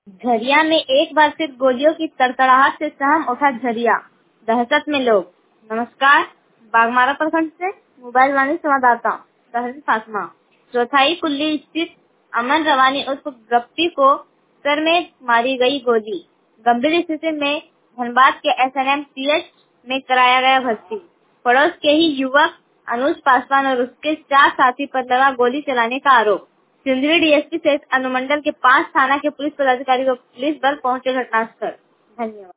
झरिया में एक बार फिर गोलियों की तड़तड़ाहट से सहम उठा झरिया, दहशत में लोग। नमस्कार, बागमारा प्रखंड से मोबाइल वाणी संवाददाता तहसीन फातिमा। चौथाई कुल्ली स्थित अमन रवानी उर्फ गप्पी को सर में मारी गई गोली, गंभीर स्थिति में धनबाद के SNMCH में कराया गया भर्ती। पड़ोस के ही युवक अनुज पासवान और उसके 4 साथी पर लगा गोली चलाने का आरोप। सिंदरी DSP सहित अनुमंडल के 5 थाना के पुलिस पदाधिकारी व पुलिस बल पहुंचे घटनास्थल। धन्यवाद।